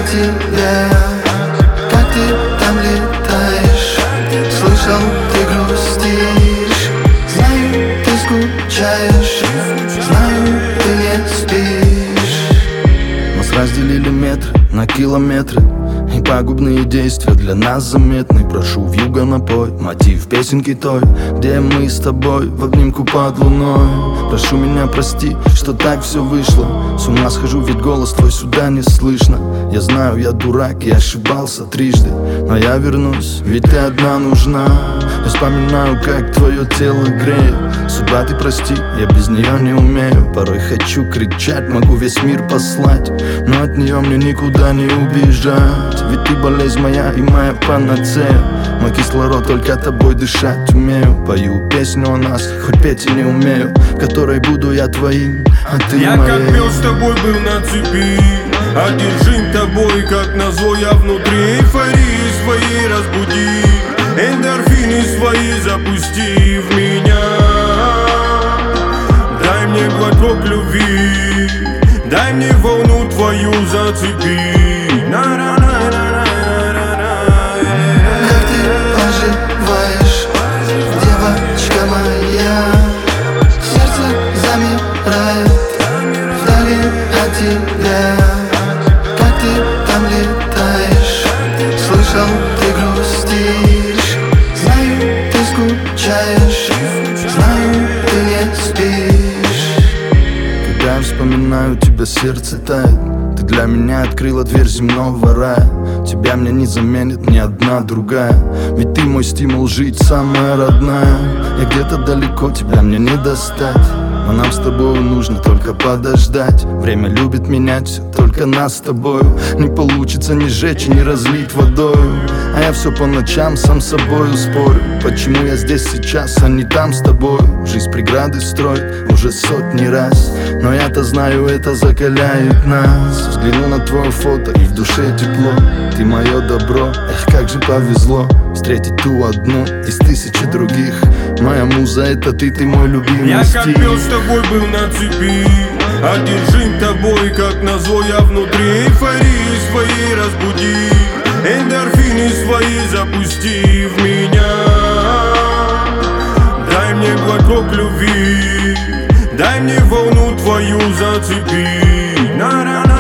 тебе. Как ты там летаешь? Слышал, ты грустишь. Знаю, ты скучаешь. Знаю, ты не спишь. Нас разделили метры на километры, и пагубные действия для нас заметны. Прошу вьюга напой, мотив песенки той, где мы с тобой в обнимку под луной. Прошу меня прости, что так все вышло. С ума схожу, ведь голос твой сюда не слышно. Я знаю, я дурак, я ошибался трижды, но я вернусь, ведь ты одна нужна. Я вспоминаю, как твое тело греет. Судьба, ты прости, я без нее не умею. Порой хочу кричать, могу весь мир послать, но от нее мне никуда не убежать. Ведь ты болезнь моя и моя панацея. Мой кислород, только тобой дышать умею. Пою песню о нас, хоть петь и не умею, в которой буду я твоим, а ты я моей. как пес с тобой был на цепи, одержим тобой, как назло я внутри. Эйфории свои разбуди, эндорфины свои запусти в меня. Дай мне глоток любви, дай мне волну твою зацепи. Как ты поживаешь, девочка моя? Сердце замирает вдали от тебя. Как ты там летаешь? Слышал, ты грустишь. Знаю, ты скучаешь. Знаю, ты не спишь. Когда я вспоминаю тебя, сердце тает. Ты для меня открыла дверь земного рая. Тебя мне не заменит ни одна другая, ведь ты мой стимул жить, самая родная. Я где-то далеко, тебя мне не достать, но нам с тобой нужно только подождать. Время любит менять все, только нас с тобою. Не получится ни сжечь, ни разлить водою. А я все по ночам сам с собою спорю, почему я здесь сейчас, а не там с тобою. Жизнь преграды строит уже сотни раз, но я-то знаю, это закаляет нас. Взгляну на твое фото и в душе тепло. Ты мое добро, эх, как же повезло встретить ту одну из тысячи других. Моя муза, это ты мой любимый я стих. как пес с тобой был на цепи, одержим тобой, как назло я внутри. Эйфории свои разбуди, эндорфины свои запусти в меня. Дай мне глоток любви, дай мне волну твою зацепи.